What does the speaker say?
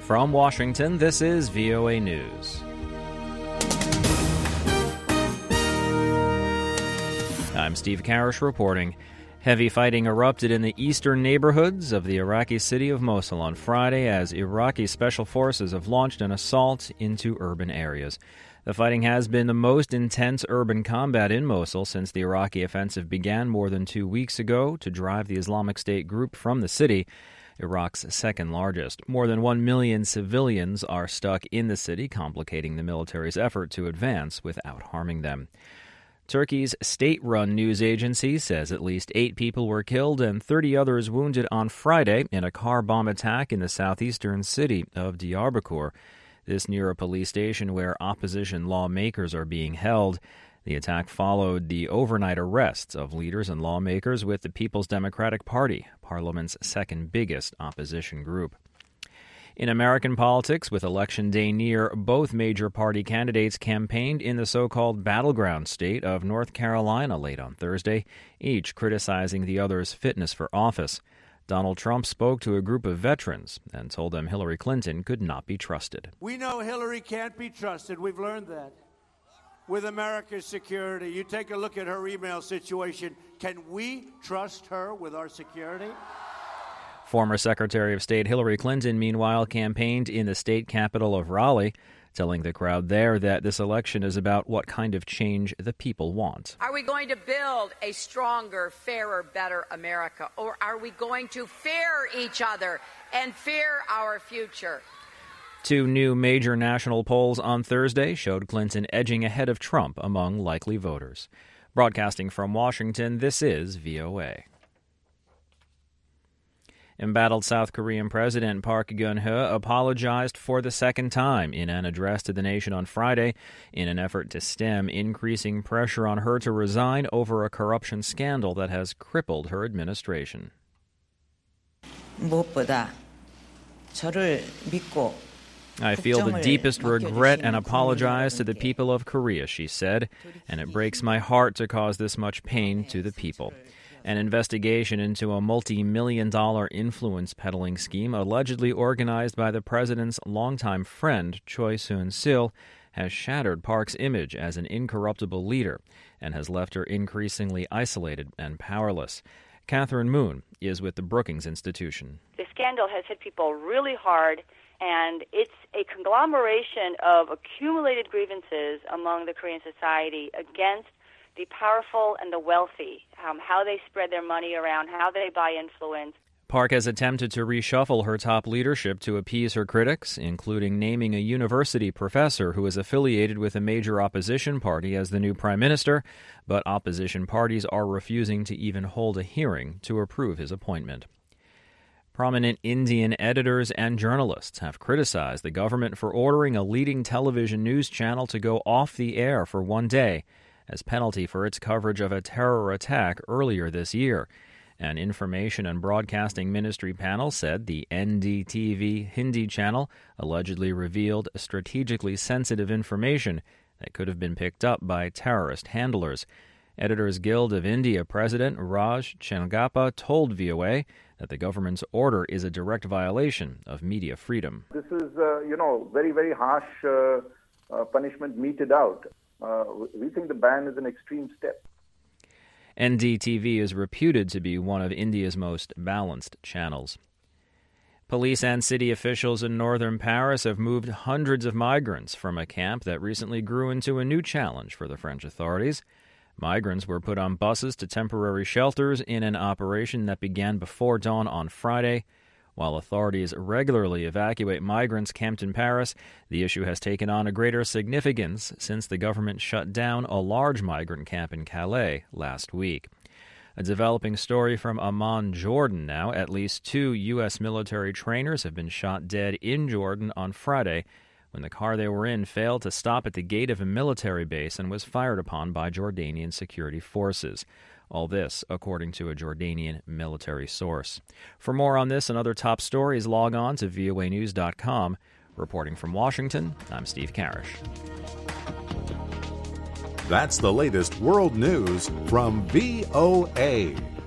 From Washington, this is VOA News. I'm Steve Karish reporting. Heavy fighting erupted in the eastern neighborhoods of the Iraqi city of Mosul on Friday as Iraqi special forces have launched an assault into urban areas. The fighting has been the most intense urban combat in Mosul since the Iraqi offensive began more than 2 weeks ago to drive the Islamic State group from the city, Iraq's second largest. More than 1 million civilians are stuck in the city, complicating the military's effort to advance without harming them. Turkey's state-run news agency says at least 8 people were killed and 30 others wounded on Friday in a car bomb attack in the southeastern city of Diyarbakir. This near a police station where opposition lawmakers are being held. The attack followed the overnight arrests of leaders and lawmakers with the People's Democratic Party, Parliament's second biggest opposition group. In American politics, with Election Day near, both major party candidates campaigned in the so-called battleground state of North Carolina late on Thursday, each criticizing the other's fitness for office. Donald Trump spoke to a group of veterans and told them Hillary Clinton could not be trusted. We know Hillary can't be trusted. We've learned that. With America's security, you take a look at her email situation. Can we trust her with our security? Former Secretary of State Hillary Clinton, meanwhile, campaigned in the state capital of Raleigh, telling the crowd there that this election is about what kind of change the people want. Are we going to build a stronger, fairer, better America? Or are we going to fear each other and fear our future? 2 new major national polls on Thursday showed Clinton edging ahead of Trump among likely voters. Broadcasting from Washington, this is VOA. Embattled South Korean President Park Geun-hye apologized for the second time in an address to the nation on Friday in an effort to stem increasing pressure on her to resign over a corruption scandal that has crippled her administration. 무엇보다 저를 믿고 I feel the deepest regret and apologize to the people of Korea, she said, and it breaks my heart to cause this much pain to the people. An investigation into a multi-million-dollar influence peddling scheme allegedly organized by the president's longtime friend, Choi Soon-sil, has shattered Park's image as an incorruptible leader and has left her increasingly isolated and powerless. Catherine Moon is with the Brookings Institution. The scandal has hit people really hard, and it's a conglomeration of accumulated grievances among the Korean society against the powerful and the wealthy, how they spread their money around, how they buy influence. Park has attempted to reshuffle her top leadership to appease her critics, including naming a university professor who is affiliated with a major opposition party as the new prime minister, but opposition parties are refusing to even hold a hearing to approve his appointment. Prominent Indian editors and journalists have criticized the government for ordering a leading television news channel to go off the air for one day as penalty for its coverage of a terror attack earlier this year. An Information and Broadcasting Ministry panel said the NDTV Hindi channel allegedly revealed strategically sensitive information that could have been picked up by terrorist handlers. Editors Guild of India President Raj Chengappa told VOA that the government's order is a direct violation of media freedom. This is, very, very harsh punishment meted out. We think the ban is an extreme step. NDTV is reputed to be one of India's most balanced channels. Police and city officials in northern Paris have moved hundreds of migrants from a camp that recently grew into a new challenge for the French authorities. Migrants were put on buses to temporary shelters in an operation that began before dawn on Friday. While authorities regularly evacuate migrants camped in Paris, the issue has taken on a greater significance since the government shut down a large migrant camp in Calais last week. A developing story from Amman, Jordan now. At least 2 U.S. military trainers have been shot dead in Jordan on Friday when the car they were in failed to stop at the gate of a military base and was fired upon by Jordanian security forces. All this, according to a Jordanian military source. For more on this and other top stories, log on to voanews.com. Reporting from Washington, I'm Steve Karish. That's the latest world news from VOA.